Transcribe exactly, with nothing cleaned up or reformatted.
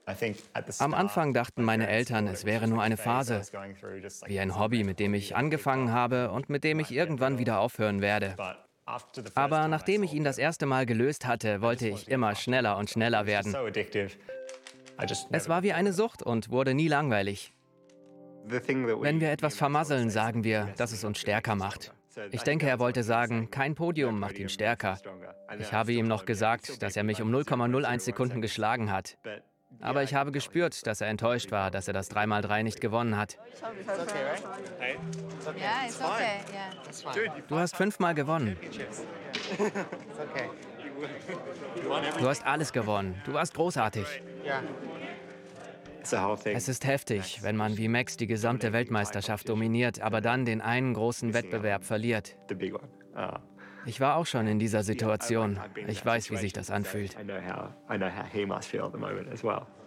Am Anfang dachten meine Eltern, es wäre nur eine Phase, wie ein Hobby, mit dem ich angefangen habe und mit dem ich irgendwann wieder aufhören werde. Aber nachdem ich ihn das erste Mal gelöst hatte, wollte ich immer schneller und schneller werden. Es war wie eine Sucht und wurde nie langweilig. Wenn wir etwas vermasseln, sagen wir, dass es uns stärker macht. Ich denke, er wollte sagen, kein Podium macht ihn stärker. Ich habe ihm noch gesagt, dass er mich um null Komma null eins Sekunden geschlagen hat. Aber ich habe gespürt, dass er enttäuscht war, dass er das drei mal drei nicht gewonnen hat. Yeah, it's okay. Yeah. Du hast fünfmal gewonnen. Du hast alles gewonnen. Du warst großartig. Es ist heftig, wenn man wie Max die gesamte Weltmeisterschaft dominiert, aber dann den einen großen Wettbewerb verliert. Ich war auch schon in dieser Situation. Ich weiß, wie sich das anfühlt. I know how I know how he must feel at the moment as well.